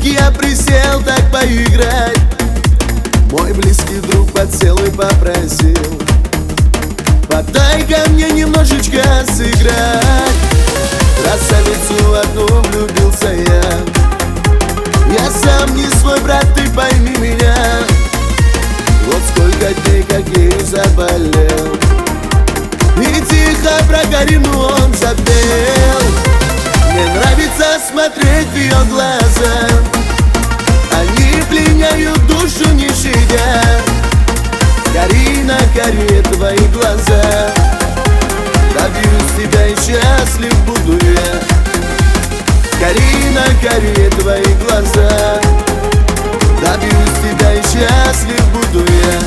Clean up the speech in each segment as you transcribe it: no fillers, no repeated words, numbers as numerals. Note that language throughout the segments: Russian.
Я присел так поиграть. Мой близкий друг подсел и попросил: подай ко мне немножечко сыграть. Красавицу одну влюбился я. Я сам не свой, брат, ты пойми меня. Вот сколько дней, как ею заболел. И тихо про Карину он запел. Мне нравится смотреть в ее глаза. Они пленяют душу не щадя. Карина, Каре, твои глаза. Добьюсь тебя и счастлив буду я. Карина, Каре, твои глаза. Добьюсь тебя и счастлив буду я.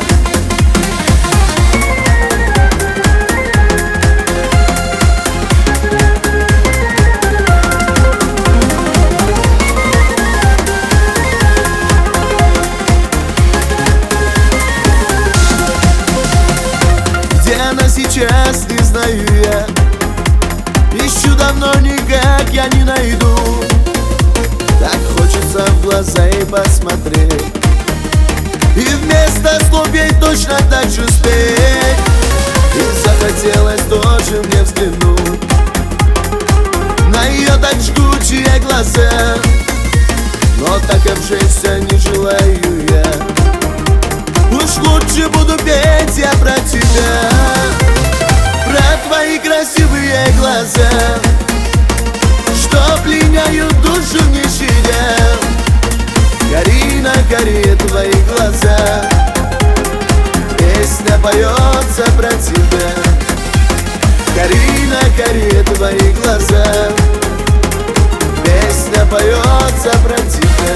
Она сейчас, не знаю я. Ищу давно, никак я не найду. Так хочется в глаза ей посмотреть, и вместо слов ей точно так же спеть. И захотелось тоже мне взглянуть на ее так жгучие глаза. Но так обжечься не желаю я. Уж лучше буду петь я про тебя, про твои красивые глаза, что пленяют душу не щадя. Карина, Каре, твои глаза. Песня поется про тебя. Карина, Каре, твои глаза. Песня поется про тебя.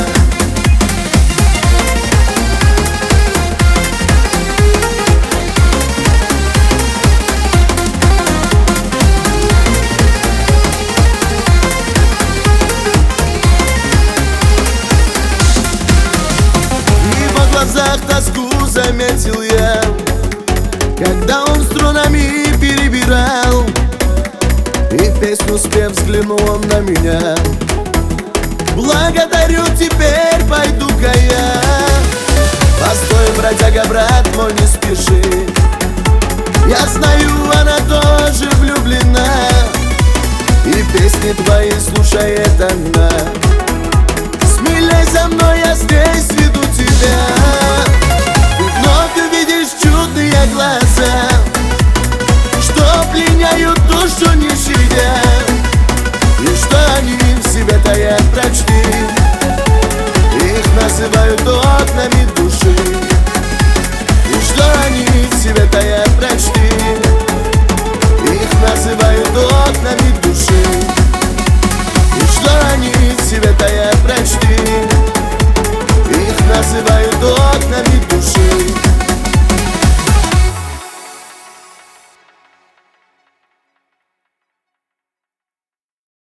В глазах тоску заметил я, когда он струнами перебирал, и в песню спев взглянул он на меня. Благодарю, теперь пойду-ка я. Постой, бродяга, брат мой, не спеши. Я знаю, она тоже влюблена, и песни твои слушает она. Смелей за мной, я здесь веду тебя. Ты вновь увидишь чудные глаза.